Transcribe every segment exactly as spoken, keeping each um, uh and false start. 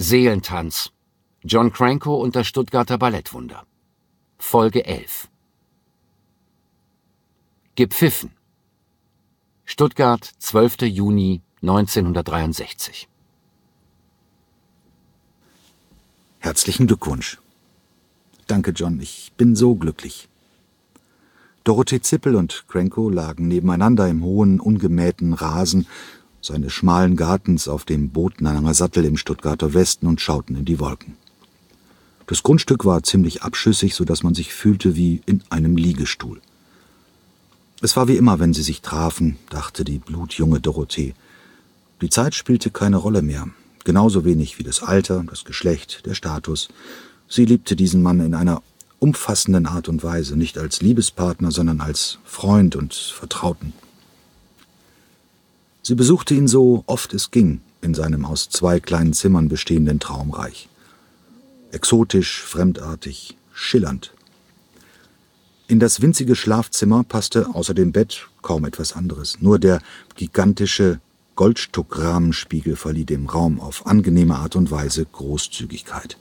Seelentanz. John Cranko und das Stuttgarter Ballettwunder. Folge elf. Gepfiffen. Stuttgart, zwölfter Juni neunzehnhundertdreiundsechzig. Herzlichen Glückwunsch. Danke, John, ich bin so glücklich. Dorothee Zippel und Cranko lagen nebeneinander im hohen, ungemähten Rasen seines schmalen Gartens auf dem Botenanger Sattel im Stuttgarter Westen und schauten in die Wolken. Das Grundstück war ziemlich abschüssig, so dass man sich fühlte wie in einem Liegestuhl. Es war wie immer, wenn sie sich trafen, dachte die blutjunge Dorothee. Die Zeit spielte keine Rolle mehr, genauso wenig wie das Alter, das Geschlecht, der Status. Sie liebte diesen Mann in einer umfassenden Art und Weise, nicht als Liebespartner, sondern als Freund und Vertrauten. Sie besuchte ihn so oft es ging in seinem aus zwei kleinen Zimmern bestehenden Traumreich. Exotisch, fremdartig, schillernd. In das winzige Schlafzimmer passte außer dem Bett kaum etwas anderes. Nur der gigantische Goldstuckrahmenspiegel verlieh dem Raum auf angenehme Art und Weise Großzügigkeit.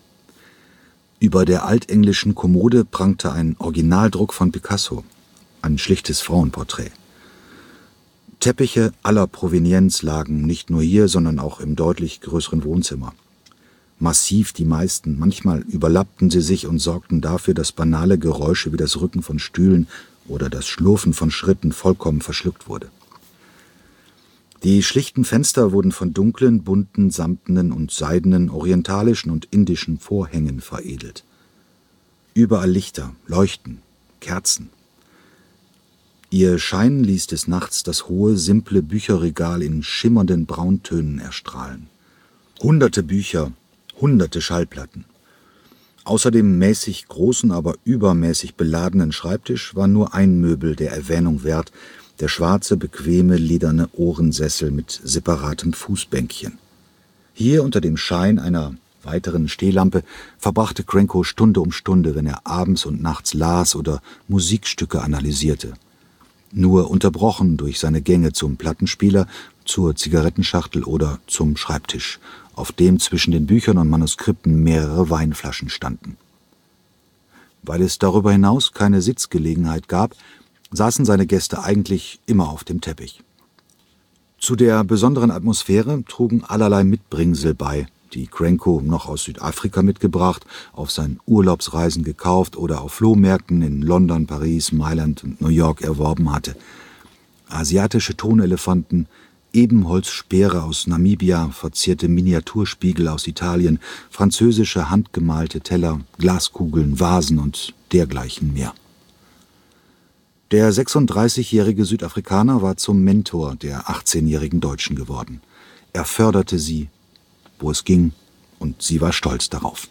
Über der altenglischen Kommode prangte ein Originaldruck von Picasso, ein schlichtes Frauenporträt. Teppiche aller Provenienz lagen nicht nur hier, sondern auch im deutlich größeren Wohnzimmer. Massiv die meisten, manchmal überlappten sie sich und sorgten dafür, dass banale Geräusche wie das Rücken von Stühlen oder das Schlurfen von Schritten vollkommen verschluckt wurde. Die schlichten Fenster wurden von dunklen, bunten, samtenen und seidenen, orientalischen und indischen Vorhängen veredelt. Überall Lichter, Leuchten, Kerzen. Ihr Schein ließ des Nachts das hohe, simple Bücherregal in schimmernden Brauntönen erstrahlen. Hunderte Bücher, hunderte Schallplatten. Außer dem mäßig großen, aber übermäßig beladenen Schreibtisch war nur ein Möbel der Erwähnung wert, der schwarze, bequeme, lederne Ohrensessel mit separatem Fußbänkchen. Hier unter dem Schein einer weiteren Stehlampe verbrachte Cranko Stunde um Stunde, wenn er abends und nachts las oder Musikstücke analysierte. Nur unterbrochen durch seine Gänge zum Plattenspieler, zur Zigarettenschachtel oder zum Schreibtisch, auf dem zwischen den Büchern und Manuskripten mehrere Weinflaschen standen. Weil es darüber hinaus keine Sitzgelegenheit gab, saßen seine Gäste eigentlich immer auf dem Teppich. Zu der besonderen Atmosphäre trugen allerlei Mitbringsel bei, die Cranko noch aus Südafrika mitgebracht, auf seinen Urlaubsreisen gekauft oder auf Flohmärkten in London, Paris, Mailand und New York erworben hatte. Asiatische Tonelefanten, Ebenholzspeere aus Namibia, verzierte Miniaturspiegel aus Italien, französische handgemalte Teller, Glaskugeln, Vasen und dergleichen mehr. Der sechsunddreißigjährige Südafrikaner war zum Mentor der achtzehnjährigen Deutschen geworden. Er förderte sie, wo es ging, und sie war stolz darauf.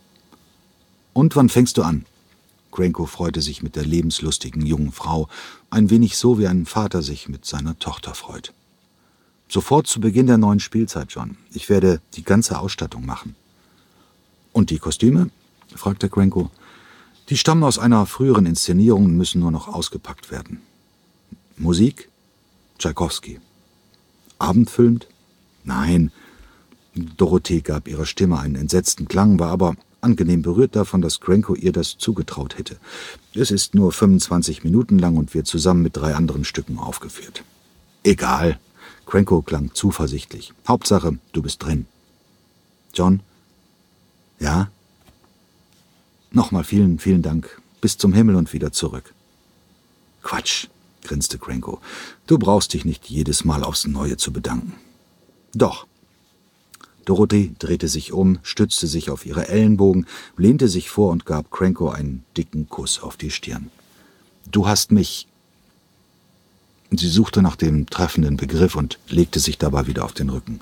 »Und wann fängst du an?« Cranko freute sich mit der lebenslustigen jungen Frau, ein wenig so, wie ein Vater sich mit seiner Tochter freut. »Sofort zu Beginn der neuen Spielzeit, John. Ich werde die ganze Ausstattung machen.« »Und die Kostüme?« fragte Cranko. »Die stammen aus einer früheren Inszenierung und müssen nur noch ausgepackt werden.« »Musik?« »Tschaikowski.« »Abendfüllend?« »Nein.« Dorothee gab ihrer Stimme einen entsetzten Klang, war aber angenehm berührt davon, dass Cranko ihr das zugetraut hätte. »Es ist nur fünfundzwanzig Minuten lang und wird zusammen mit drei anderen Stücken aufgeführt.« »Egal.« Cranko klang zuversichtlich. »Hauptsache, du bist drin.« »John?« »Ja?« »Nochmal vielen, vielen Dank. Bis zum Himmel und wieder zurück.« »Quatsch«, grinste Cranko. »Du brauchst dich nicht jedes Mal aufs Neue zu bedanken.« »Doch.« Dorothee drehte sich um, stützte sich auf ihre Ellenbogen, lehnte sich vor und gab Cranko einen dicken Kuss auf die Stirn. »Du hast mich...« Sie suchte nach dem treffenden Begriff und legte sich dabei wieder auf den Rücken.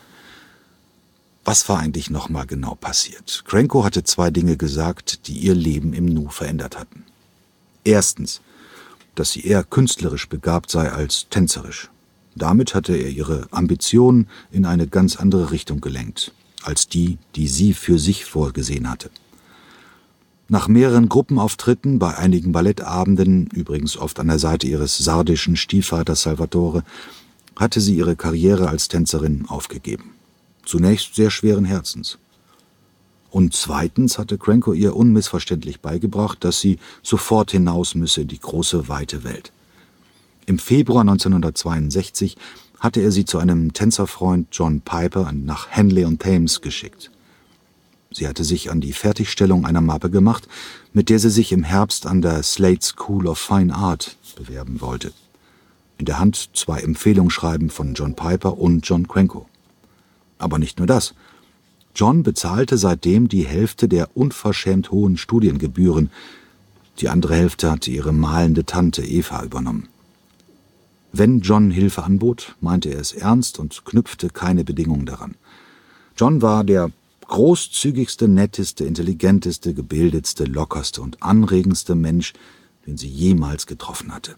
Was war eigentlich nochmal genau passiert? Cranko hatte zwei Dinge gesagt, die ihr Leben im Nu verändert hatten. Erstens, dass sie eher künstlerisch begabt sei als tänzerisch. Damit hatte er ihre Ambitionen in eine ganz andere Richtung gelenkt, als die, die sie für sich vorgesehen hatte. Nach mehreren Gruppenauftritten bei einigen Ballettabenden, übrigens oft an der Seite ihres sardischen Stiefvaters Salvatore, hatte sie ihre Karriere als Tänzerin aufgegeben. zunächst sehr schweren Herzens. Und zweitens hatte Cranko ihr unmissverständlich beigebracht, dass sie sofort hinaus müsse in die große, weite Welt. Im Februar neunzehnhundertzweiundsechzig hatte er sie zu einem Tänzerfreund John Piper nach Henley-on-Thames geschickt. Sie hatte sich an die Fertigstellung einer Mappe gemacht, mit der sie sich im Herbst an der Slade School of Fine Art bewerben wollte. In der Hand zwei Empfehlungsschreiben von John Piper und John Cranko. Aber nicht nur das. John bezahlte seitdem die Hälfte der unverschämt hohen Studiengebühren. Die andere Hälfte hatte ihre malende Tante Eva übernommen. Wenn John Hilfe anbot, meinte er es ernst und knüpfte keine Bedingungen daran. John war der großzügigste, netteste, intelligenteste, gebildetste, lockerste und anregendste Mensch, den sie jemals getroffen hatte.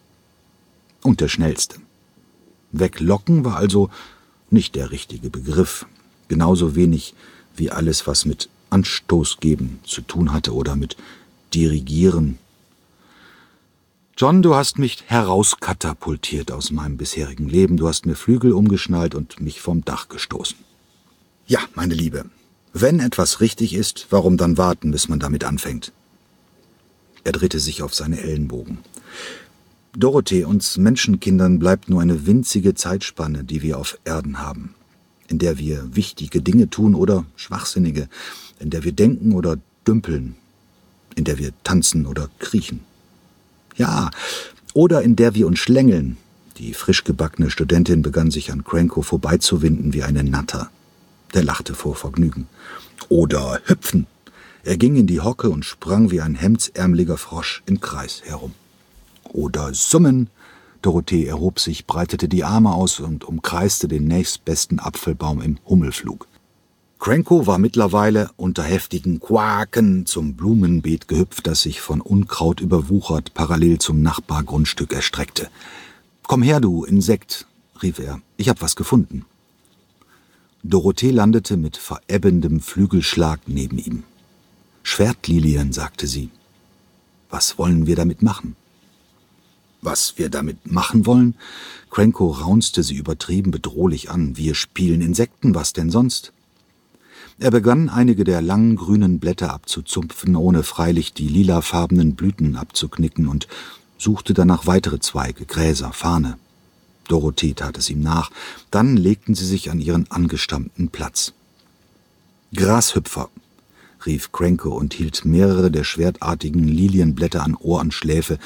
Und der schnellste. Weglocken war also nicht der richtige Begriff, genauso wenig wie alles, was mit Anstoß geben zu tun hatte oder mit Dirigieren. John, du hast mich herauskatapultiert aus meinem bisherigen Leben, du hast mir Flügel umgeschnallt und mich vom Dach gestoßen. Ja, meine Liebe, wenn etwas richtig ist, warum dann warten, bis man damit anfängt? Er drehte sich auf seine Ellenbogen. Dorothee, uns Menschenkindern bleibt nur eine winzige Zeitspanne, die wir auf Erden haben, in der wir wichtige Dinge tun oder schwachsinnige, in der wir denken oder dümpeln, in der wir tanzen oder kriechen. Ja, oder in der wir uns schlängeln. Die frisch gebackene Studentin begann sich an Cranko vorbeizuwinden wie eine Natter. Der lachte vor Vergnügen. Oder hüpfen. Er ging in die Hocke und sprang wie ein hemdsärmeliger Frosch im Kreis herum. Oder summen. Dorothee erhob sich, breitete die Arme aus und umkreiste den nächstbesten Apfelbaum im Hummelflug. Cranko war mittlerweile unter heftigen Quaken zum Blumenbeet gehüpft, das sich von Unkraut überwuchert parallel zum Nachbargrundstück erstreckte. »Komm her, du Insekt«, rief er, »ich hab was gefunden.« Dorothee landete mit verebbendem Flügelschlag neben ihm. »Schwertlilien«, sagte sie. »Was wollen wir damit machen?« »Was wir damit machen wollen?« Cranko raunzte sie übertrieben bedrohlich an. »Wir spielen Insekten, was denn sonst?« Er begann, einige der langen grünen Blätter abzuzupfen, ohne freilich die lilafarbenen Blüten abzuknicken, und suchte danach weitere Zweige, Gräser, Farne. Dorothee tat es ihm nach. Dann legten sie sich an ihren angestammten Platz. »Grashüpfer«, rief Cranko und hielt mehrere der schwertartigen Lilienblätter an Ohr und Schläfe,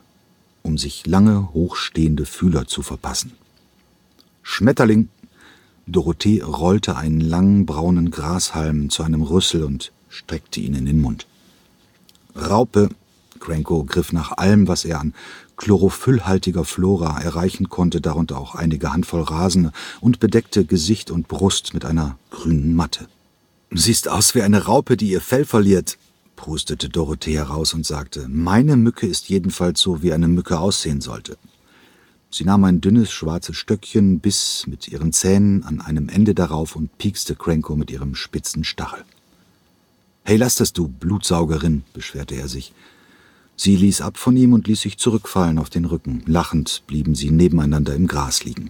um sich lange, hochstehende Fühler zu verpassen. »Schmetterling«. Dorothee rollte einen langen, braunen Grashalm zu einem Rüssel und streckte ihn in den Mund. »Raupe«. Cranko griff nach allem, was er an chlorophyllhaltiger Flora erreichen konnte, darunter auch einige Handvoll Rasen, und bedeckte Gesicht und Brust mit einer grünen Matte. »Siehst aus wie eine Raupe, die ihr Fell verliert«, prustete Dorothee heraus und sagte, »meine Mücke ist jedenfalls so, wie eine Mücke aussehen sollte.« Sie nahm ein dünnes, schwarzes Stöckchen, biss mit ihren Zähnen an einem Ende darauf und piekste Cranko mit ihrem spitzen Stachel. »Hey, lass das, du Blutsaugerin«, beschwerte er sich. Sie ließ ab von ihm und ließ sich zurückfallen auf den Rücken. Lachend blieben sie nebeneinander im Gras liegen.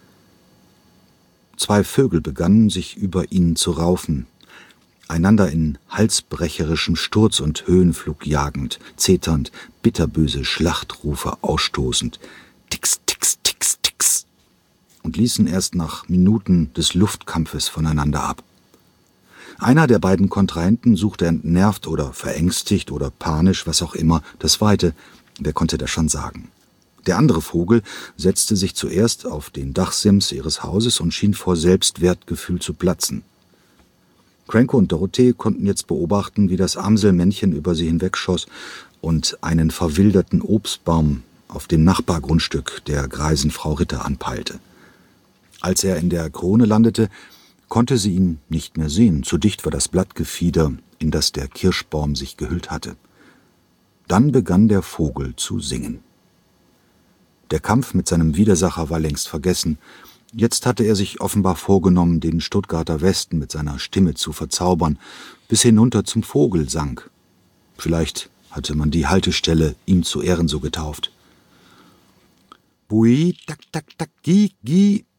Zwei Vögel begannen, sich über ihnen zu raufen, einander in halsbrecherischem Sturz und Höhenflug jagend, zeternd, bitterböse Schlachtrufe ausstoßend. Tix, tix, tix, tix, und ließen erst nach Minuten des Luftkampfes voneinander ab. Einer der beiden Kontrahenten suchte entnervt oder verängstigt oder panisch, was auch immer, das Weite, wer konnte das schon sagen. Der andere Vogel setzte sich zuerst auf den Dachsims ihres Hauses und schien vor Selbstwertgefühl zu platzen. Cranko und Dorothee konnten jetzt beobachten, wie das Amselmännchen über sie hinwegschoss und einen verwilderten Obstbaum auf dem Nachbargrundstück der greisen Frau Ritter anpeilte. Als er in der Krone landete, konnte sie ihn nicht mehr sehen, zu dicht war das Blattgefieder, in das der Kirschbaum sich gehüllt hatte. Dann begann der Vogel zu singen. Der Kampf mit seinem Widersacher war längst vergessen. Jetzt hatte er sich offenbar vorgenommen, den Stuttgarter Westen mit seiner Stimme zu verzaubern, bis hinunter zum Vogelsang. Vielleicht hatte man die Haltestelle ihm zu Ehren so getauft. Bui, tak, tak, tak, gi, gi.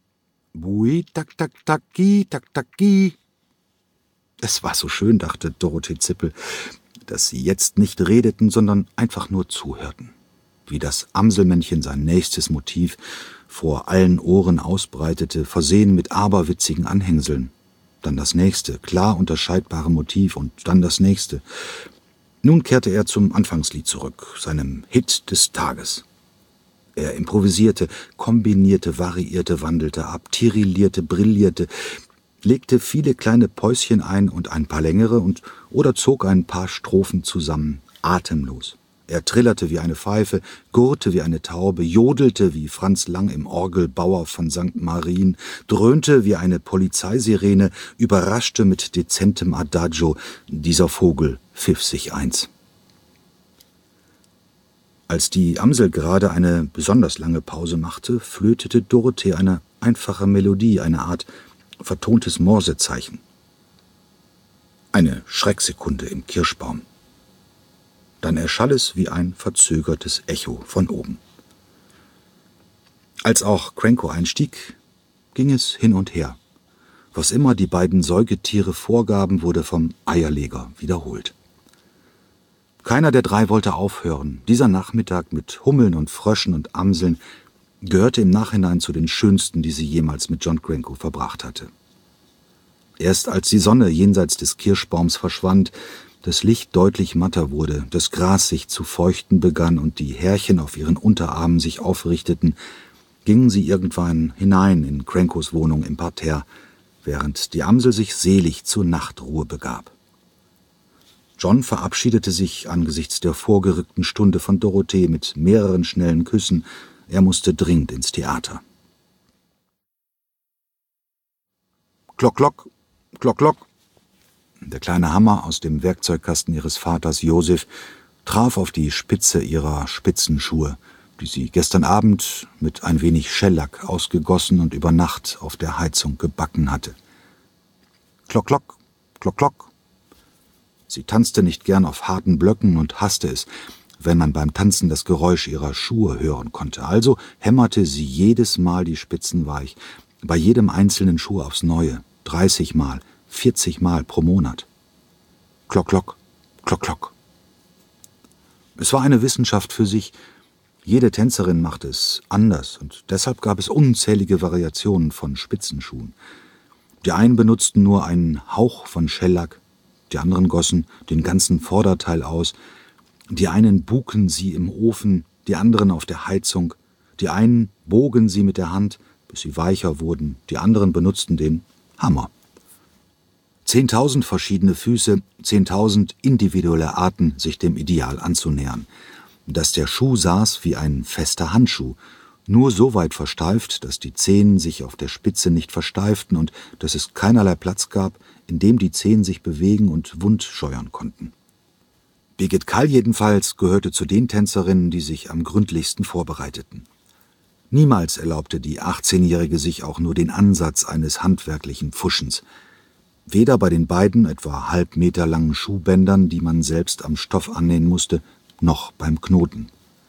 Bui, tak, tak, taki, tak, taki. Es war so schön, dachte Dorothee Zippel, dass sie jetzt nicht redeten, sondern einfach nur zuhörten. Wie das Amselmännchen sein nächstes Motiv vor allen Ohren ausbreitete, versehen mit aberwitzigen Anhängseln. Dann das nächste, klar unterscheidbare Motiv und dann das nächste. Nun kehrte er zum Anfangslied zurück, seinem Hit des Tages. Er improvisierte, kombinierte, variierte, wandelte ab, tirillierte, brillierte, legte viele kleine Päuschen ein und ein paar längere und oder zog ein paar Strophen zusammen, atemlos. Er trillerte wie eine Pfeife, gurrte wie eine Taube, jodelte wie Franz Lang im Orgelbauer von Sankt Marien, dröhnte wie eine Polizeisirene, überraschte mit dezentem Adagio. Dieser Vogel pfiff sich eins. Als die Amsel gerade eine besonders lange Pause machte, flötete Dorothee eine einfache Melodie, eine Art vertontes Morsezeichen. Eine Schrecksekunde im Kirschbaum. Dann erschall es wie ein verzögertes Echo von oben. Als auch Cranko einstieg, ging es hin und her. Was immer die beiden Säugetiere vorgaben, wurde vom Eierleger wiederholt. Keiner der drei wollte aufhören. Dieser Nachmittag mit Hummeln und Fröschen und Amseln gehörte im Nachhinein zu den schönsten, die sie jemals mit John Cranko verbracht hatte. Erst als die Sonne jenseits des Kirschbaums verschwand, das Licht deutlich matter wurde, das Gras sich zu feuchten begann und die Härchen auf ihren Unterarmen sich aufrichteten, gingen sie irgendwann hinein in Crankos Wohnung im Parterre, während die Amsel sich selig zur Nachtruhe begab. John verabschiedete sich angesichts der vorgerückten Stunde von Dorothee mit mehreren schnellen Küssen. Er musste dringend ins Theater. Klock, klock, klock, klock. Der kleine Hammer aus dem Werkzeugkasten ihres Vaters Josef traf auf die Spitze ihrer Spitzenschuhe, die sie gestern Abend mit ein wenig Schellack ausgegossen und über Nacht auf der Heizung gebacken hatte. Klock, klock, klock, klock. Sie tanzte nicht gern auf harten Blöcken und hasste es, wenn man beim Tanzen das Geräusch ihrer Schuhe hören konnte. Also hämmerte sie jedes Mal die Spitzen weich, bei jedem einzelnen Schuh aufs Neue, dreißig Mal, vierzig Mal pro Monat. Klock, klock, klock, klock. Es war eine Wissenschaft für sich. Jede Tänzerin machte es anders und deshalb gab es unzählige Variationen von Spitzenschuhen. Die einen benutzten nur einen Hauch von Schellack, die anderen gossen den ganzen Vorderteil aus, die einen buken sie im Ofen, die anderen auf der Heizung, die einen bogen sie mit der Hand, bis sie weicher wurden, die anderen benutzten den Hammer. Zehntausend verschiedene Füße, zehntausend individuelle Arten, sich dem Ideal anzunähern. Dass der Schuh saß wie ein fester Handschuh, nur so weit versteift, dass die Zehen sich auf der Spitze nicht versteiften und dass es keinerlei Platz gab, in dem die Zehen sich bewegen und wund scheuern konnten. Birgit Kall jedenfalls gehörte zu den Tänzerinnen, die sich am gründlichsten vorbereiteten. Niemals erlaubte die achtzehnjährige sich auch nur den Ansatz eines handwerklichen Pfuschens. Weder bei den beiden etwa halb Meter langen Schuhbändern, die man selbst am Stoff annähen musste, noch beim Knoten.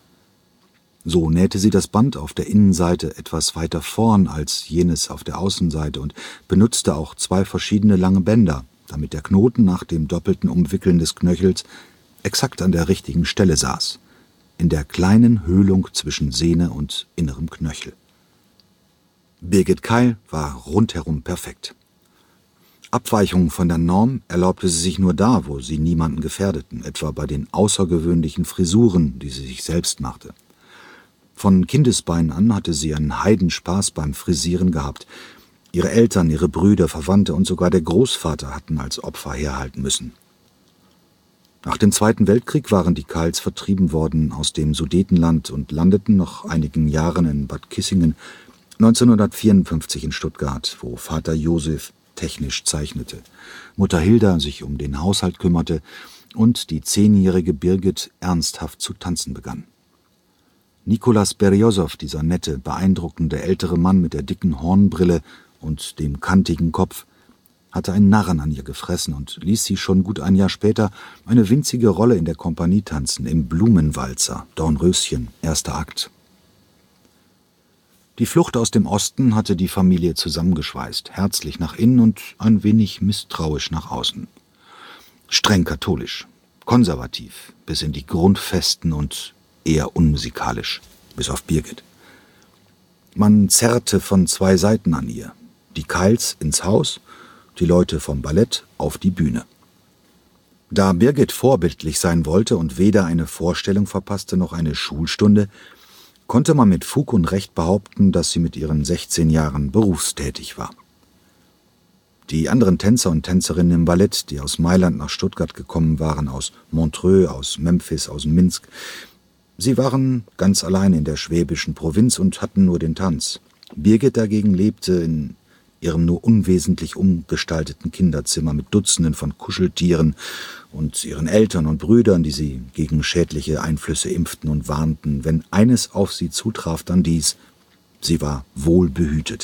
So nähte sie das Band auf der Innenseite etwas weiter vorn als jenes auf der Außenseite und benutzte auch zwei verschiedene lange Bänder, damit der Knoten nach dem doppelten Umwickeln des Knöchels exakt an der richtigen Stelle saß, in der kleinen Höhlung zwischen Sehne und innerem Knöchel. Birgit Kall war rundherum perfekt. Abweichungen von der Norm erlaubte sie sich nur da, wo sie niemanden gefährdeten, etwa bei den außergewöhnlichen Frisuren, die sie sich selbst machte. Von Kindesbeinen an hatte sie einen Heidenspaß beim Frisieren gehabt. Ihre Eltern, ihre Brüder, Verwandte und sogar der Großvater hatten als Opfer herhalten müssen. Nach dem Zweiten Weltkrieg waren die Kalls vertrieben worden aus dem Sudetenland und landeten nach einigen Jahren in Bad Kissingen, neunzehnhundertvierundfünfzig in Stuttgart, wo Vater Josef technisch zeichnete, Mutter Hilda sich um den Haushalt kümmerte und die zehnjährige Birgit ernsthaft zu tanzen begann. Nikolas Berjosow, dieser nette, beeindruckende ältere Mann mit der dicken Hornbrille und dem kantigen Kopf, hatte einen Narren an ihr gefressen und ließ sie schon gut ein Jahr später eine winzige Rolle in der Kompanie tanzen, im Blumenwalzer, Dornröschen, erster Akt. Die Flucht aus dem Osten hatte die Familie zusammengeschweißt, herzlich nach innen und ein wenig misstrauisch nach außen. Streng katholisch, konservativ, bis in die Grundfesten und eher unmusikalisch, bis auf Birgit. Man zerrte von zwei Seiten an ihr. Die Keils ins Haus, die Leute vom Ballett auf die Bühne. Da Birgit vorbildlich sein wollte und weder eine Vorstellung verpasste noch eine Schulstunde, konnte man mit Fug und Recht behaupten, dass sie mit ihren sechzehn Jahren berufstätig war. Die anderen Tänzer und Tänzerinnen im Ballett, die aus Mailand nach Stuttgart gekommen waren, aus Montreux, aus Memphis, aus Minsk, sie waren ganz allein in der schwäbischen Provinz und hatten nur den Tanz. Birgit dagegen lebte in ihrem nur unwesentlich umgestalteten Kinderzimmer mit Dutzenden von Kuscheltieren und ihren Eltern und Brüdern, die sie gegen schädliche Einflüsse impften und warnten. Wenn eines auf sie zutraf, dann dies: sie war wohlbehütet.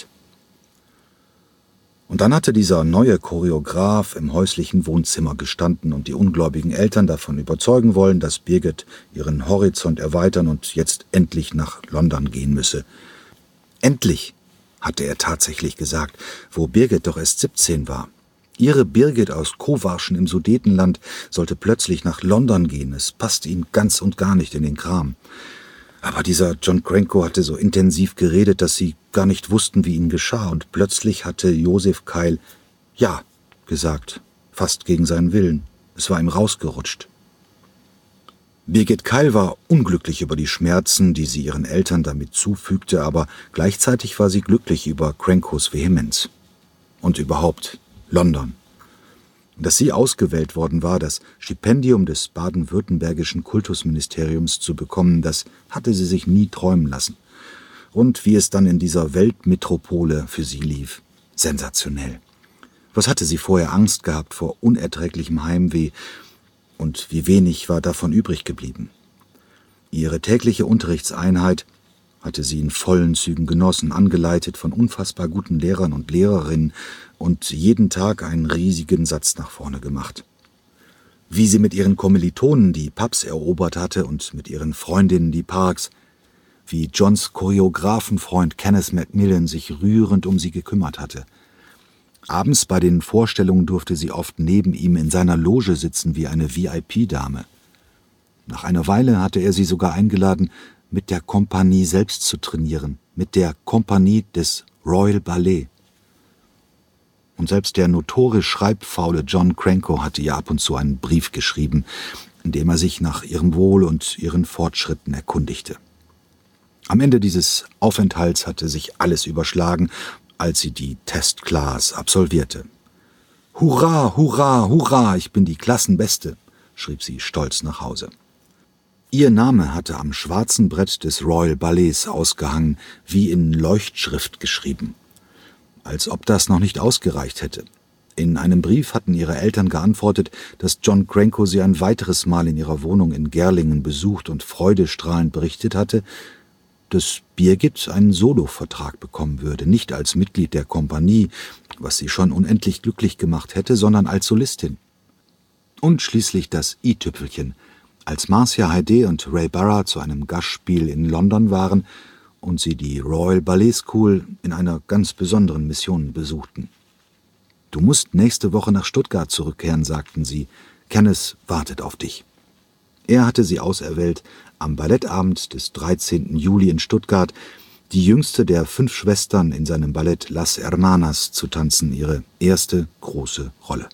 Und dann hatte dieser neue Choreograf im häuslichen Wohnzimmer gestanden und die ungläubigen Eltern davon überzeugen wollen, dass Birgit ihren Horizont erweitern und jetzt endlich nach London gehen müsse. Endlich, hatte er tatsächlich gesagt, wo Birgit doch erst siebzehn war. Ihre Birgit aus Kowarschen im Sudetenland sollte plötzlich nach London gehen. Es passte ihm ganz und gar nicht in den Kram. Aber dieser John Cranko hatte so intensiv geredet, dass sie gar nicht wussten, wie ihnen geschah. Und plötzlich hatte Josef Keil Ja gesagt, fast gegen seinen Willen. Es war ihm rausgerutscht. Birgit Keil war unglücklich über die Schmerzen, die sie ihren Eltern damit zufügte, aber gleichzeitig war sie glücklich über Crankos Vehemenz. Und überhaupt London. Dass sie ausgewählt worden war, das Stipendium des baden-württembergischen Kultusministeriums zu bekommen, das hatte sie sich nie träumen lassen. Und wie es dann in dieser Weltmetropole für sie lief, sensationell. Was hatte sie vorher Angst gehabt vor unerträglichem Heimweh? Und wie wenig war davon übrig geblieben. Ihre tägliche Unterrichtseinheit hatte sie in vollen Zügen genossen, angeleitet von unfassbar guten Lehrern und Lehrerinnen und jeden Tag einen riesigen Satz nach vorne gemacht. Wie sie mit ihren Kommilitonen die Pubs erobert hatte und mit ihren Freundinnen die Parks, wie Johns Choreografenfreund Kenneth Macmillan sich rührend um sie gekümmert hatte. Abends bei den Vorstellungen durfte sie oft neben ihm in seiner Loge sitzen wie eine V I P-Dame. Nach einer Weile hatte er sie sogar eingeladen, mit der Kompanie selbst zu trainieren, mit der Kompanie des Royal Ballet. Und selbst der notorisch schreibfaule John Cranko hatte ihr ab und zu einen Brief geschrieben, in dem er sich nach ihrem Wohl und ihren Fortschritten erkundigte. Am Ende dieses Aufenthalts hatte sich alles überschlagen, als sie die Testclass absolvierte. »Hurra, hurra, hurra, ich bin die Klassenbeste«, schrieb sie stolz nach Hause. Ihr Name hatte am schwarzen Brett des Royal Ballets ausgehangen, wie in Leuchtschrift geschrieben. Als ob das noch nicht ausgereicht hätte. In einem Brief hatten ihre Eltern geantwortet, dass John Cranko sie ein weiteres Mal in ihrer Wohnung in Gerlingen besucht und freudestrahlend berichtet hatte, dass Birgit einen Solovertrag bekommen würde, nicht als Mitglied der Kompanie, was sie schon unendlich glücklich gemacht hätte, sondern als Solistin. Und schließlich das i-Tüpfelchen, als Marcia Haydée und Ray Barra zu einem Gastspiel in London waren und sie die Royal Ballet School in einer ganz besonderen Mission besuchten. »Du musst nächste Woche nach Stuttgart zurückkehren«, sagten sie. »Kenneth wartet auf dich.« Er hatte sie auserwählt, am Ballettabend des dreizehnten Juli in Stuttgart die jüngste der fünf Schwestern in seinem Ballett Las Hermanas zu tanzen, ihre erste große Rolle.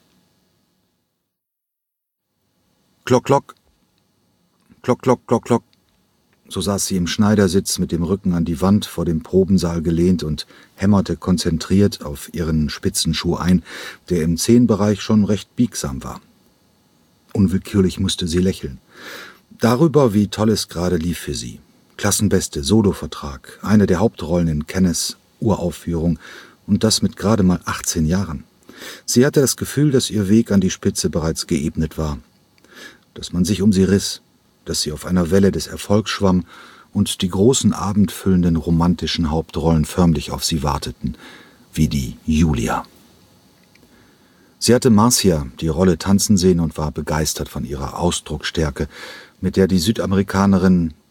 Klock, klock, klock, klock, klock, klock. So saß sie im Schneidersitz mit dem Rücken an die Wand vor dem Probensaal gelehnt und hämmerte konzentriert auf ihren Spitzenschuh ein, der im Zehenbereich schon recht biegsam war. Unwillkürlich musste sie lächeln. Darüber, wie toll es gerade lief für sie. Klassenbeste, Solovertrag, eine der Hauptrollen in Kenneths Uraufführung und das mit gerade mal achtzehn Jahren. Sie hatte das Gefühl, dass ihr Weg an die Spitze bereits geebnet war, dass man sich um sie riss, dass sie auf einer Welle des Erfolgs schwamm und die großen abendfüllenden romantischen Hauptrollen förmlich auf sie warteten, wie die Julia. Sie hatte Marcia die Rolle tanzen sehen und war begeistert von ihrer Ausdrucksstärke, mit der die Südamerikanerin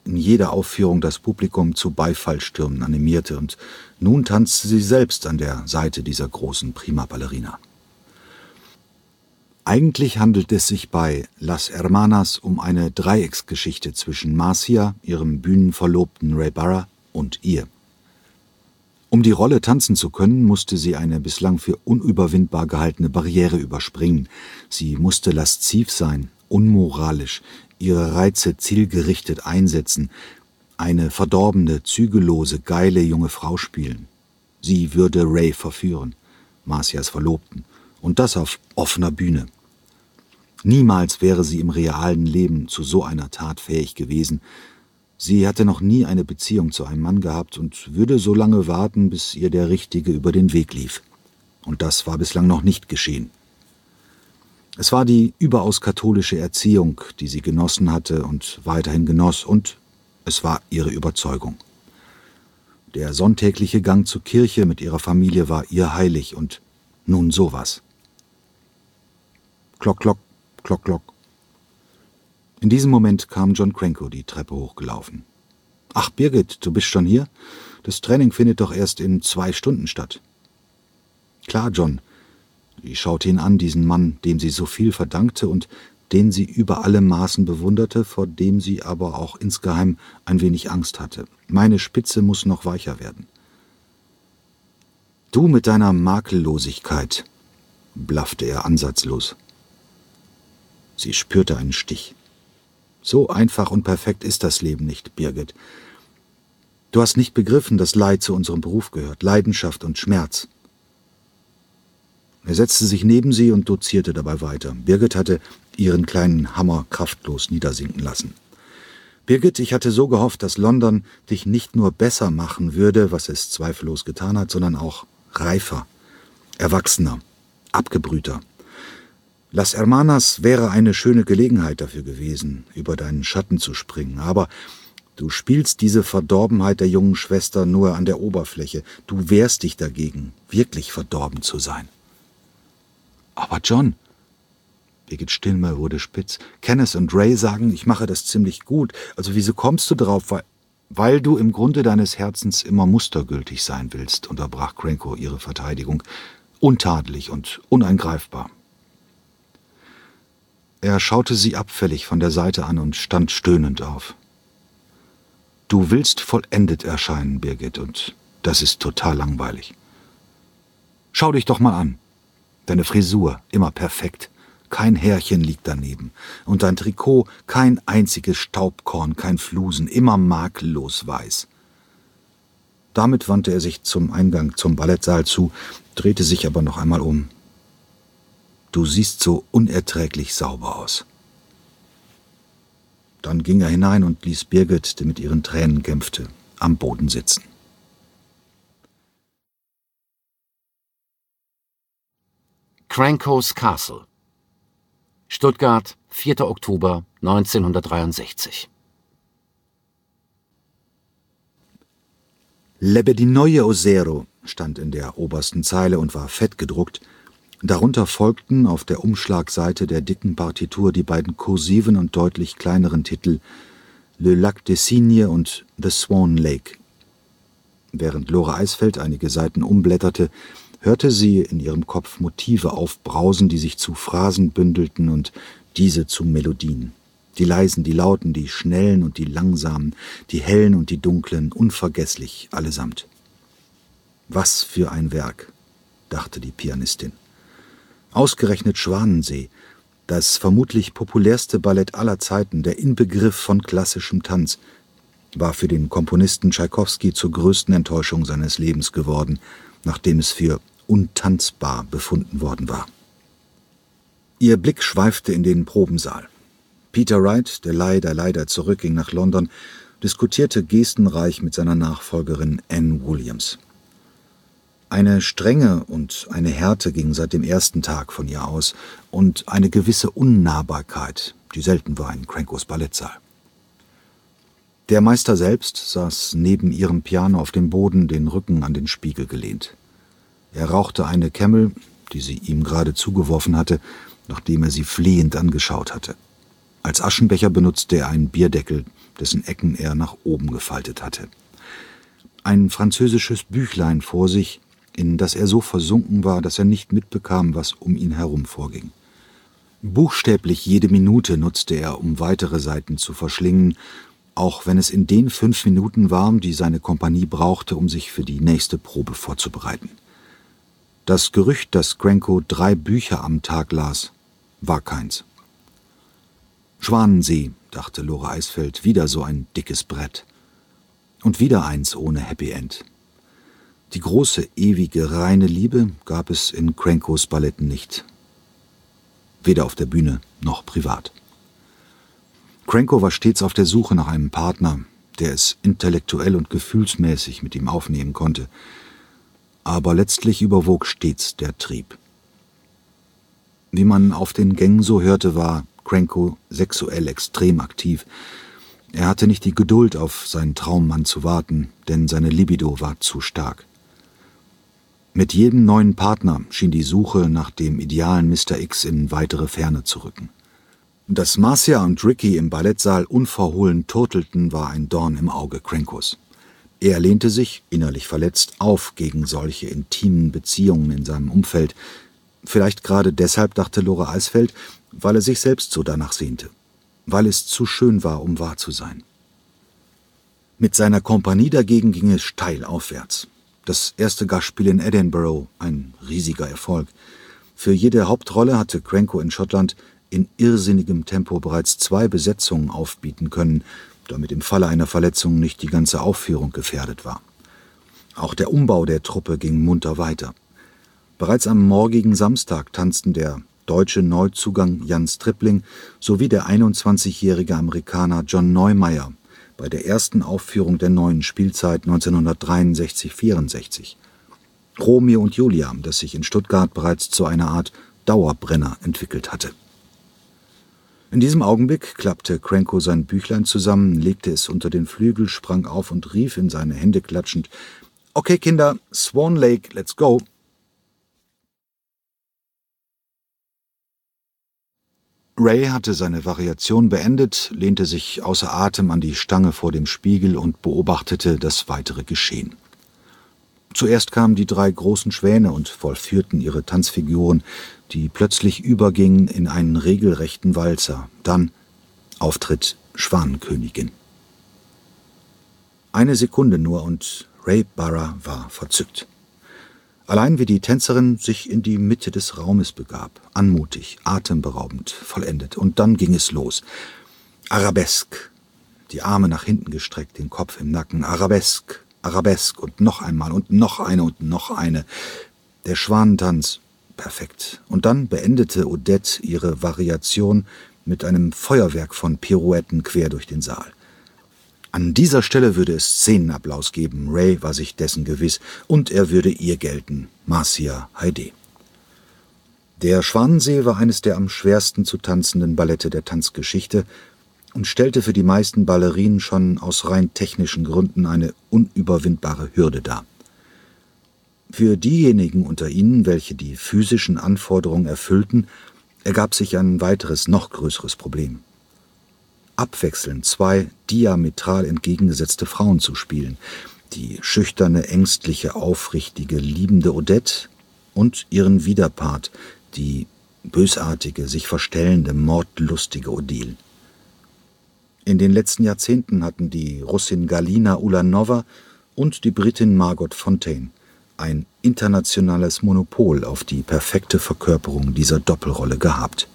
in jeder Aufführung das Publikum zu Beifallstürmen animierte, und nun tanzte sie selbst an der Seite dieser großen Prima-Ballerina. Eigentlich handelt es sich bei Las Hermanas um eine Dreiecksgeschichte zwischen Marcia, ihrem Bühnenverlobten Ray Barra, und ihr. Um die Rolle tanzen zu können, musste sie eine bislang für unüberwindbar gehaltene Barriere überspringen. Sie musste lasziv sein, unmoralisch, ihre Reize zielgerichtet einsetzen, eine verdorbene, zügellose, geile junge Frau spielen. Sie würde Ray verführen, Marcias Verlobten, und das auf offener Bühne. Niemals wäre sie im realen Leben zu so einer Tat fähig gewesen. Sie hatte noch nie eine Beziehung zu einem Mann gehabt und würde so lange warten, bis ihr der Richtige über den Weg lief. Und das war bislang noch nicht geschehen. Es war die überaus katholische Erziehung, die sie genossen hatte und weiterhin genoss, und es war ihre Überzeugung. Der sonntägliche Gang zur Kirche mit ihrer Familie war ihr heilig, und nun sowas. Klock, klock, klock, klock. In diesem Moment kam John Cranko die Treppe hochgelaufen. »Ach, Birgit, du bist schon hier? Das Training findet doch erst in zwei Stunden statt.« »Klar, John.« Sie schaute ihn an, diesen Mann, dem sie so viel verdankte und den sie über alle Maßen bewunderte, vor dem sie aber auch insgeheim ein wenig Angst hatte. »Meine Spitze muss noch weicher werden.« »Du mit deiner Makellosigkeit«, blaffte er ansatzlos. Sie spürte einen Stich. »So einfach und perfekt ist das Leben nicht, Birgit. Du hast nicht begriffen, dass Leid zu unserem Beruf gehört, Leidenschaft und Schmerz.« Er setzte sich neben sie und dozierte dabei weiter. Birgit hatte ihren kleinen Hammer kraftlos niedersinken lassen. »Birgit, ich hatte so gehofft, dass London dich nicht nur besser machen würde, was es zweifellos getan hat, sondern auch reifer, erwachsener, abgebrühter. Las Hermanas wäre eine schöne Gelegenheit dafür gewesen, über deinen Schatten zu springen, aber du spielst diese Verdorbenheit der jungen Schwester nur an der Oberfläche. Du wehrst dich dagegen, wirklich verdorben zu sein.« »Aber John«, Birgits Stimme wurde spitz, »Kenneth und Ray sagen, ich mache das ziemlich gut. Also wieso kommst du drauf? Weil, weil du im Grunde deines Herzens immer mustergültig sein willst«, unterbrach Cranko ihre Verteidigung, »untadelig und uneingreifbar.« Er schaute sie abfällig von der Seite an und stand stöhnend auf. »Du willst vollendet erscheinen, Birgit, und das ist total langweilig. Schau dich doch mal an. Deine Frisur, immer perfekt, kein Härchen liegt daneben. Und dein Trikot, kein einziges Staubkorn, kein Flusen, immer makellos weiß.« Damit wandte er sich zum Eingang zum Ballettsaal zu, drehte sich aber noch einmal um. »Du siehst so unerträglich sauber aus.« Dann ging er hinein und ließ Birgit, die mit ihren Tränen kämpfte, am Boden sitzen. Crankos Castle, Stuttgart, vierter Oktober neunzehnhundertdreiundsechzig. »Lebedinoje Osero« stand in der obersten Zeile und war fett gedruckt. Darunter folgten auf der Umschlagseite der dicken Partitur die beiden kursiven und deutlich kleineren Titel Le Lac des Cygnes und The Swan Lake. Während Lore Eisfeld einige Seiten umblätterte, hörte sie in ihrem Kopf Motive aufbrausen, die sich zu Phrasen bündelten und diese zu Melodien. Die leisen, die lauten, die schnellen und die langsamen, die hellen und die dunklen, unvergesslich allesamt. »Was für ein Werk«, dachte die Pianistin. Ausgerechnet Schwanensee, das vermutlich populärste Ballett aller Zeiten, der Inbegriff von klassischem Tanz, war für den Komponisten Tschaikowski zur größten Enttäuschung seines Lebens geworden, nachdem es für untanzbar befunden worden war. Ihr Blick schweifte in den Probensaal. Peter Wright, der leider, leider zurückging nach London, diskutierte gestenreich mit seiner Nachfolgerin Anne Williams. Eine Strenge und eine Härte ging seit dem ersten Tag von ihr aus und eine gewisse Unnahbarkeit, die selten war in Crankos Ballettsaal. Der Meister selbst saß neben ihrem Piano auf dem Boden, den Rücken an den Spiegel gelehnt. Er rauchte eine Camel, die sie ihm gerade zugeworfen hatte, nachdem er sie flehend angeschaut hatte. Als Aschenbecher benutzte er einen Bierdeckel, dessen Ecken er nach oben gefaltet hatte. Ein französisches Büchlein vor sich, in das er so versunken war, dass er nicht mitbekam, was um ihn herum vorging. Buchstäblich jede Minute nutzte er, um weitere Seiten zu verschlingen, auch wenn es in den fünf Minuten war, die seine Kompanie brauchte, um sich für die nächste Probe vorzubereiten. Das Gerücht, dass Cranko drei Bücher am Tag las, war keins. Schwanensee, dachte Lore Eisfeld, wieder so ein dickes Brett. Und wieder eins ohne Happy End. Die große, ewige, reine Liebe gab es in Crankos Balletten nicht. Weder auf der Bühne noch privat. Cranko war stets auf der Suche nach einem Partner, der es intellektuell und gefühlsmäßig mit ihm aufnehmen konnte. Aber letztlich überwog stets der Trieb. Wie man auf den Gängen so hörte, war Cranko sexuell extrem aktiv. Er hatte nicht die Geduld, auf seinen Traummann zu warten, denn seine Libido war zu stark. Mit jedem neuen Partner schien die Suche nach dem idealen Mister X in weitere Ferne zu rücken. Dass Marcia und Ricky im Ballettsaal unverhohlen turtelten, war ein Dorn im Auge Crankos. Er lehnte sich, innerlich verletzt, auf gegen solche intimen Beziehungen in seinem Umfeld. Vielleicht gerade deshalb, dachte Lore Eisfeld, weil er sich selbst so danach sehnte. Weil es zu schön war, um wahr zu sein. Mit seiner Kompanie dagegen ging es steil aufwärts. Das erste Gastspiel in Edinburgh, ein riesiger Erfolg. Für jede Hauptrolle hatte Cranko in Schottland in irrsinnigem Tempo bereits zwei Besetzungen aufbieten können, damit im Falle einer Verletzung nicht die ganze Aufführung gefährdet war. Auch der Umbau der Truppe ging munter weiter. Bereits am morgigen Samstag tanzten der deutsche Neuzugang Jan Stripling sowie der einundzwanzigjährige Amerikaner John Neumeier bei der ersten Aufführung der neuen Spielzeit neunzehnhundertdreiundsechzig vierundsechzig. Romeo und Julia, das sich in Stuttgart bereits zu einer Art Dauerbrenner entwickelt hatte. In diesem Augenblick klappte Cranko sein Büchlein zusammen, legte es unter den Flügel, sprang auf und rief in seine Hände klatschend: »Okay, Kinder, Swan Lake, let's go!« Ray hatte seine Variation beendet, lehnte sich außer Atem an die Stange vor dem Spiegel und beobachtete das weitere Geschehen. Zuerst kamen die drei großen Schwäne und vollführten ihre Tanzfiguren, die plötzlich übergingen in einen regelrechten Walzer. Dann Auftritt Schwanenkönigin. Eine Sekunde nur und Ray Barra war verzückt. Allein wie die Tänzerin sich in die Mitte des Raumes begab. Anmutig, atemberaubend, vollendet. Und dann ging es los. Arabesque. Die Arme nach hinten gestreckt, den Kopf im Nacken. Arabesque, Arabesque und noch einmal und noch eine und noch eine. Der Schwanentanz, perfekt. Und dann beendete Odette ihre Variation mit einem Feuerwerk von Pirouetten quer durch den Saal. An dieser Stelle würde es Szenenapplaus geben, Ray war sich dessen gewiss, und er würde ihr gelten, Marcia Haydée. Der Schwanensee war eines der am schwersten zu tanzenden Ballette der Tanzgeschichte und stellte für die meisten Ballerinen schon aus rein technischen Gründen eine unüberwindbare Hürde dar. Für diejenigen unter ihnen, welche die physischen Anforderungen erfüllten, ergab sich ein weiteres, noch größeres Problem. Abwechselnd zwei diametral entgegengesetzte Frauen zu spielen, die schüchterne, ängstliche, aufrichtige, liebende Odette und ihren Widerpart, die bösartige, sich verstellende, mordlustige Odile. In den letzten Jahrzehnten hatten die Russin Galina Ulanova und die Britin Margot Fonteyn ein internationales Monopol auf die perfekte Verkörperung dieser Doppelrolle gehabt.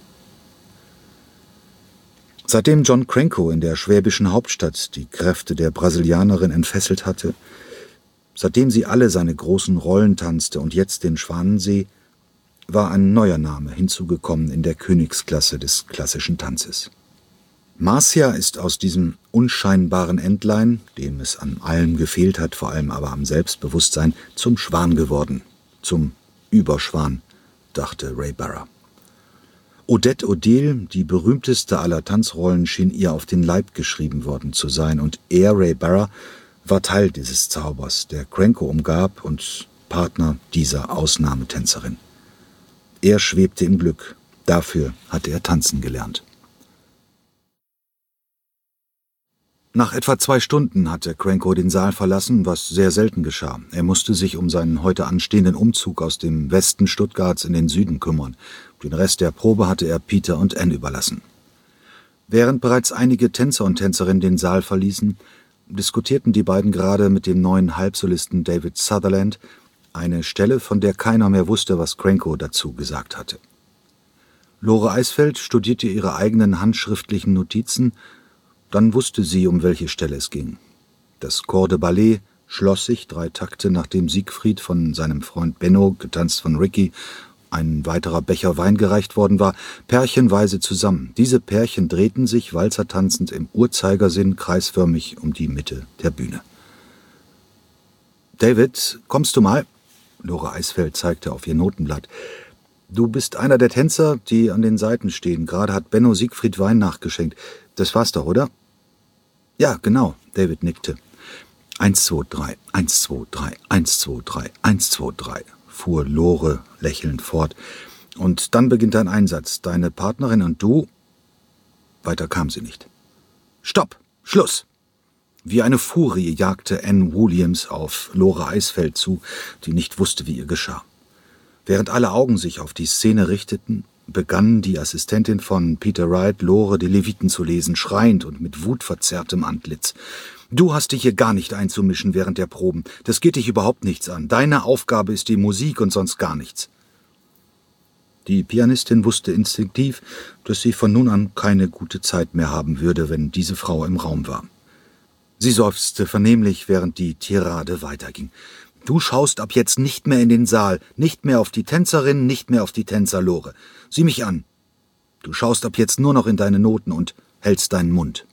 Seitdem John Cranko in der schwäbischen Hauptstadt die Kräfte der Brasilianerin entfesselt hatte, seitdem sie alle seine großen Rollen tanzte und jetzt den Schwanensee, war ein neuer Name hinzugekommen in der Königsklasse des klassischen Tanzes. Marcia ist aus diesem unscheinbaren Entlein, dem es an allem gefehlt hat, vor allem aber am Selbstbewusstsein, zum Schwan geworden, zum Überschwan, dachte Ray Barra. Odette Odile, die berühmteste aller Tanzrollen, schien ihr auf den Leib geschrieben worden zu sein, und er, Ray Barra, war Teil dieses Zaubers, der Cranko umgab und Partner dieser Ausnahmetänzerin. Er schwebte im Glück, dafür hatte er tanzen gelernt. Nach etwa zwei Stunden hatte Cranko den Saal verlassen, was sehr selten geschah. Er musste sich um seinen heute anstehenden Umzug aus dem Westen Stuttgarts in den Süden kümmern. Den Rest der Probe hatte er Peter und Anne überlassen. Während bereits einige Tänzer und Tänzerinnen den Saal verließen, diskutierten die beiden gerade mit dem neuen Halbsolisten David Sutherland eine Stelle, von der keiner mehr wusste, was Cranko dazu gesagt hatte. Lore Eisfeld studierte ihre eigenen handschriftlichen Notizen. Dann wusste sie, um welche Stelle es ging. Das Corps de Ballet schloss sich drei Takte, nachdem Siegfried von seinem Freund Benno, getanzt von Ricky, ein weiterer Becher Wein gereicht worden war, pärchenweise zusammen. Diese Pärchen drehten sich walzertanzend im Uhrzeigersinn kreisförmig um die Mitte der Bühne. »David, kommst du mal?« Lore Eisfeld zeigte auf ihr Notenblatt. »Du bist einer der Tänzer, die an den Seiten stehen. Gerade hat Benno Siegfried Wein nachgeschenkt. Das war's doch, oder?« »Ja, genau«, David nickte. »Eins, zwei, drei, eins, zwei, drei, eins, zwei, drei, eins, zwei, drei«, fuhr Lore lächelnd fort. »Und dann beginnt dein Einsatz. Deine Partnerin und du...« Weiter kam sie nicht. »Stopp! Schluss!« Wie eine Furie jagte Anne Williams auf Lore Eisfeld zu, die nicht wusste, wie ihr geschah. Während alle Augen sich auf die Szene richteten, begann die Assistentin von Peter Wright, Lore die Leviten zu lesen, schreiend und mit wutverzerrtem Antlitz. »Du hast dich hier gar nicht einzumischen während der Proben. Das geht dich überhaupt nichts an. Deine Aufgabe ist die Musik und sonst gar nichts.« Die Pianistin wusste instinktiv, dass sie von nun an keine gute Zeit mehr haben würde, wenn diese Frau im Raum war. Sie seufzte vernehmlich, während die Tirade weiterging. »Du schaust ab jetzt nicht mehr in den Saal, nicht mehr auf die Tänzerin, nicht mehr auf die Tänzer, Lore. Sieh mich an. Du schaust ab jetzt nur noch in deine Noten und hältst deinen Mund.«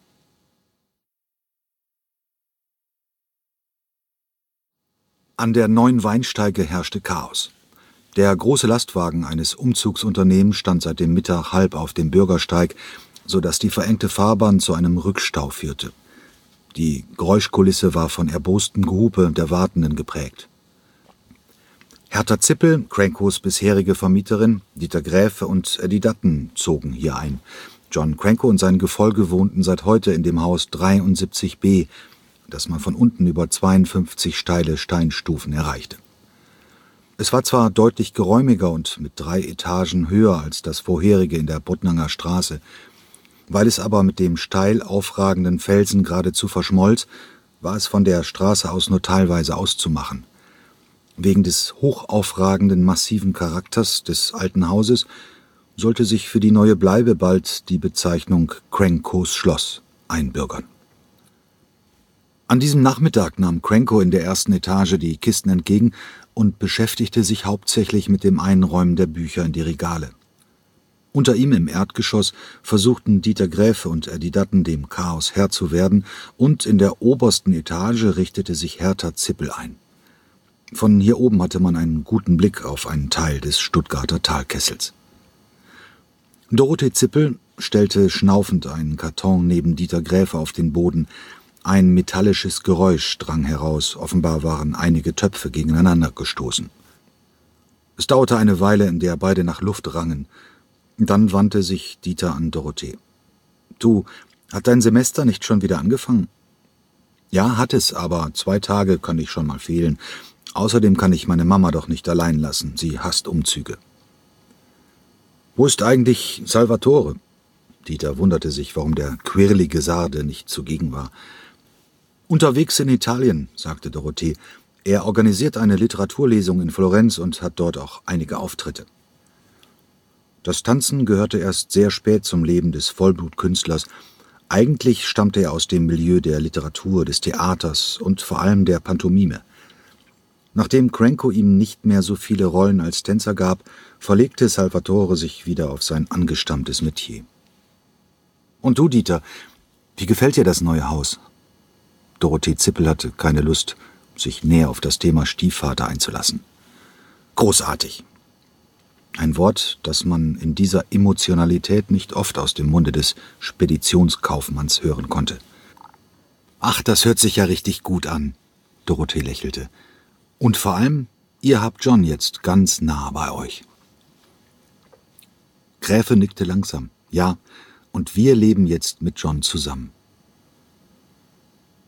An der neuen Weinsteige herrschte Chaos. Der große Lastwagen eines Umzugsunternehmens stand seit dem Mittag halb auf dem Bürgersteig, sodass die verengte Fahrbahn zu einem Rückstau führte. Die Geräuschkulisse war von erbostem Gehupe der Wartenden geprägt. Hertha Zippel, Crankos bisherige Vermieterin, Dieter Gräfe und Eddie Dutton zogen hier ein. John Cranko und sein Gefolge wohnten seit heute in dem Haus dreiundsiebzig b, das man von unten über zweiundfünfzig steile Steinstufen erreichte. Es war zwar deutlich geräumiger und mit drei Etagen höher als das vorherige in der Buttnanger Straße. Weil es aber mit dem steil aufragenden Felsen geradezu verschmolz, war es von der Straße aus nur teilweise auszumachen. Wegen des hochaufragenden, massiven Charakters des alten Hauses sollte sich für die neue Bleibe bald die Bezeichnung Crankos Schloss einbürgern. An diesem Nachmittag nahm Cranko in der ersten Etage die Kisten entgegen und beschäftigte sich hauptsächlich mit dem Einräumen der Bücher in die Regale. Unter ihm im Erdgeschoss versuchten Dieter Gräfe und Eddie Dutton dem Chaos Herr zu werden, und in der obersten Etage richtete sich Hertha Zippel ein. Von hier oben hatte man einen guten Blick auf einen Teil des Stuttgarter Talkessels. Dorothee Zippel stellte schnaufend einen Karton neben Dieter Gräfe auf den Boden. Ein metallisches Geräusch drang heraus, offenbar waren einige Töpfe gegeneinander gestoßen. Es dauerte eine Weile, in der beide nach Luft rangen. Dann wandte sich Dieter an Dorothee. »Du, hat dein Semester nicht schon wieder angefangen?« »Ja, hat es, aber zwei Tage kann ich schon mal fehlen. Außerdem kann ich meine Mama doch nicht allein lassen, sie hasst Umzüge.« »Wo ist eigentlich Salvatore?« Dieter wunderte sich, warum der quirlige Sarde nicht zugegen war. »Unterwegs in Italien«, sagte Dorothee. »Er organisiert eine Literaturlesung in Florenz und hat dort auch einige Auftritte.« Das Tanzen gehörte erst sehr spät zum Leben des Vollblutkünstlers. Eigentlich stammte er aus dem Milieu der Literatur, des Theaters und vor allem der Pantomime. Nachdem Cranko ihm nicht mehr so viele Rollen als Tänzer gab, verlegte Salvatore sich wieder auf sein angestammtes Metier. »Und du, Dieter, wie gefällt dir das neue Haus?« Dorothee Zippel hatte keine Lust, sich näher auf das Thema Stiefvater einzulassen. »Großartig!« Ein Wort, das man in dieser Emotionalität nicht oft aus dem Munde des Speditionskaufmanns hören konnte. »Ach, das hört sich ja richtig gut an«, Dorothee lächelte. »Und vor allem, ihr habt John jetzt ganz nah bei euch.« Gräfe nickte langsam. »Ja, und wir leben jetzt mit John zusammen.«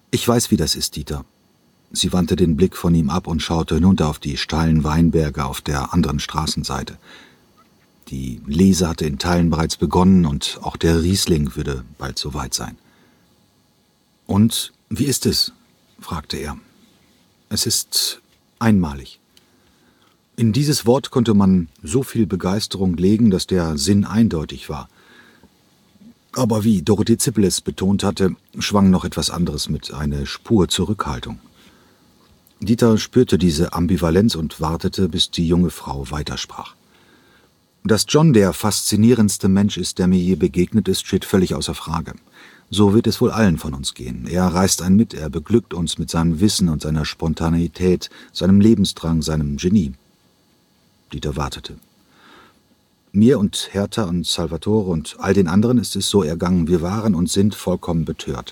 »Ich weiß, wie das ist, Dieter.« Sie wandte den Blick von ihm ab und schaute hinunter auf die steilen Weinberge auf der anderen Straßenseite. Die Lese hatte in Teilen bereits begonnen und auch der Riesling würde bald soweit sein. »Und wie ist es?« fragte er. »Es ist einmalig.« In dieses Wort konnte man so viel Begeisterung legen, dass der Sinn eindeutig war. Aber wie Dorothee Zippel es betont hatte, schwang noch etwas anderes mit, eine Spur Zurückhaltung. Dieter spürte diese Ambivalenz und wartete, bis die junge Frau weitersprach. Dass John der faszinierendste Mensch ist, der mir je begegnet ist, steht völlig außer Frage. So wird es wohl allen von uns gehen. Er reißt einen mit, er beglückt uns mit seinem Wissen und seiner Spontaneität, seinem Lebensdrang, seinem Genie. Dieter wartete. Mir und Hertha und Salvatore und all den anderen ist es so ergangen, wir waren und sind vollkommen betört.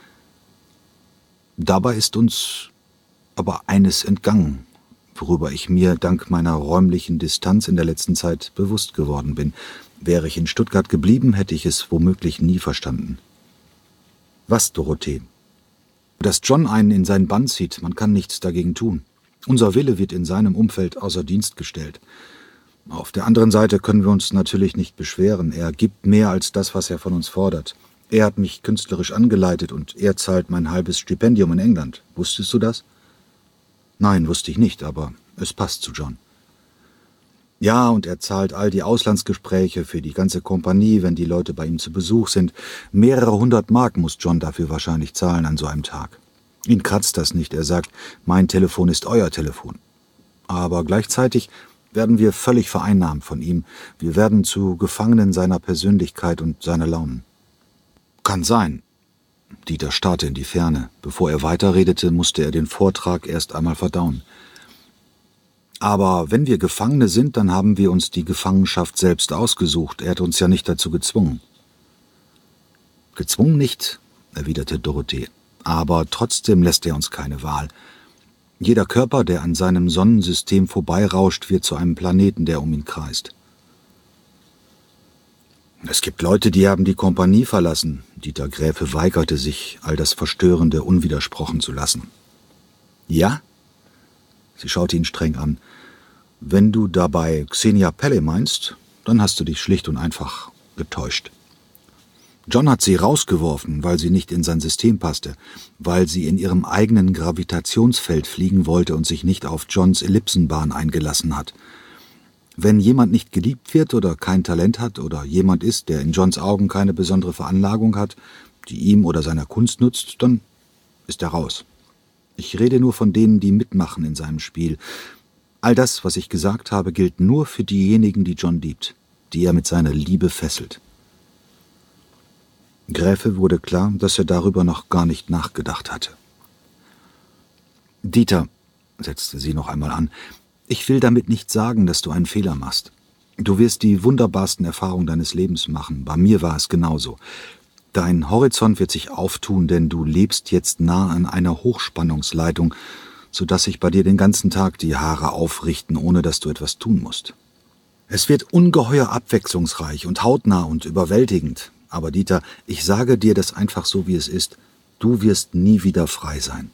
Dabei ist uns aber eines entgangen, worüber ich mir dank meiner räumlichen Distanz in der letzten Zeit bewusst geworden bin. Wäre ich in Stuttgart geblieben, hätte ich es womöglich nie verstanden. Was, Dorothee? Dass John einen in seinen Bann zieht, man kann nichts dagegen tun. Unser Wille wird in seinem Umfeld außer Dienst gestellt. Auf der anderen Seite können wir uns natürlich nicht beschweren. Er gibt mehr als das, was er von uns fordert. Er hat mich künstlerisch angeleitet und er zahlt mein halbes Stipendium in England. Wusstest du das? Nein, wusste ich nicht, aber es passt zu John. Ja, und er zahlt all die Auslandsgespräche für die ganze Kompanie, wenn die Leute bei ihm zu Besuch sind. Mehrere hundert Mark muss John dafür wahrscheinlich zahlen an so einem Tag. Ihn kratzt das nicht. Er sagt, mein Telefon ist euer Telefon. Aber gleichzeitig werden wir völlig vereinnahmt von ihm. Wir werden zu Gefangenen seiner Persönlichkeit und seiner Launen. Kann sein. Dieter starrte in die Ferne. Bevor er weiterredete, musste er den Vortrag erst einmal verdauen. Aber wenn wir Gefangene sind, dann haben wir uns die Gefangenschaft selbst ausgesucht. Er hat uns ja nicht dazu gezwungen. Gezwungen nicht, erwiderte Dorothee. Aber trotzdem lässt er uns keine Wahl. Jeder Körper, der an seinem Sonnensystem vorbeirauscht, wird zu einem Planeten, der um ihn kreist. Es gibt Leute, die haben die Kompanie verlassen. Dieter Gräfe weigerte sich, all das Verstörende unwidersprochen zu lassen. Ja? Sie schaute ihn streng an. Wenn du dabei Xenia Pelle meinst, dann hast du dich schlicht und einfach getäuscht. John hat sie rausgeworfen, weil sie nicht in sein System passte, weil sie in ihrem eigenen Gravitationsfeld fliegen wollte und sich nicht auf Johns Ellipsenbahn eingelassen hat. Wenn jemand nicht geliebt wird oder kein Talent hat oder jemand ist, der in Johns Augen keine besondere Veranlagung hat, die ihm oder seiner Kunst nutzt, dann ist er raus. Ich rede nur von denen, die mitmachen in seinem Spiel. All das, was ich gesagt habe, gilt nur für diejenigen, die John liebt, die er mit seiner Liebe fesselt. Gräfe wurde klar, dass er darüber noch gar nicht nachgedacht hatte. »Dieter«, setzte sie noch einmal an, »ich will damit nicht sagen, dass du einen Fehler machst. Du wirst die wunderbarsten Erfahrungen deines Lebens machen. Bei mir war es genauso. Dein Horizont wird sich auftun, denn du lebst jetzt nah an einer Hochspannungsleitung, sodass sich bei dir den ganzen Tag die Haare aufrichten, ohne dass du etwas tun musst. Es wird ungeheuer abwechslungsreich und hautnah und überwältigend. Aber Dieter, ich sage dir das einfach so, wie es ist. Du wirst nie wieder frei sein.«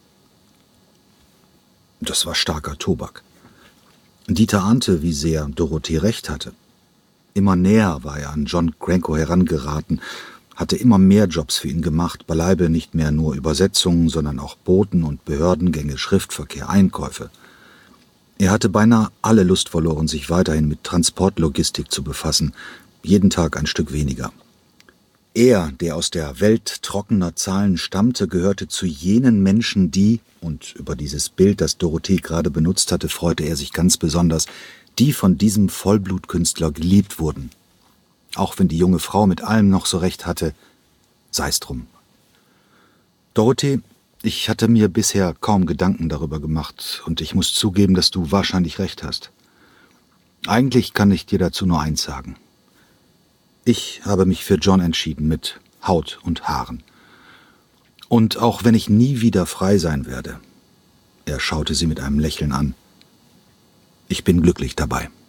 Das war starker Tobak. Dieter ahnte, wie sehr Dorothee recht hatte. Immer näher war er an John Cranko herangeraten, hatte immer mehr Jobs für ihn gemacht, beileibe nicht mehr nur Übersetzungen, sondern auch Boten- und Behördengänge, Schriftverkehr, Einkäufe. Er hatte beinahe alle Lust verloren, sich weiterhin mit Transportlogistik zu befassen, jeden Tag ein Stück weniger. Er, der aus der Welt trockener Zahlen stammte, gehörte zu jenen Menschen, die, und über dieses Bild, das Dorothee gerade benutzt hatte, freute er sich ganz besonders, die von diesem Vollblutkünstler geliebt wurden. Auch wenn die junge Frau mit allem noch so recht hatte, sei's drum. Dorothee, ich hatte mir bisher kaum Gedanken darüber gemacht, und ich muss zugeben, dass du wahrscheinlich recht hast. Eigentlich kann ich dir dazu nur eins sagen. Ich habe mich für John entschieden, mit Haut und Haaren. Und auch wenn ich nie wieder frei sein werde, er schaute sie mit einem Lächeln an, ich bin glücklich dabei.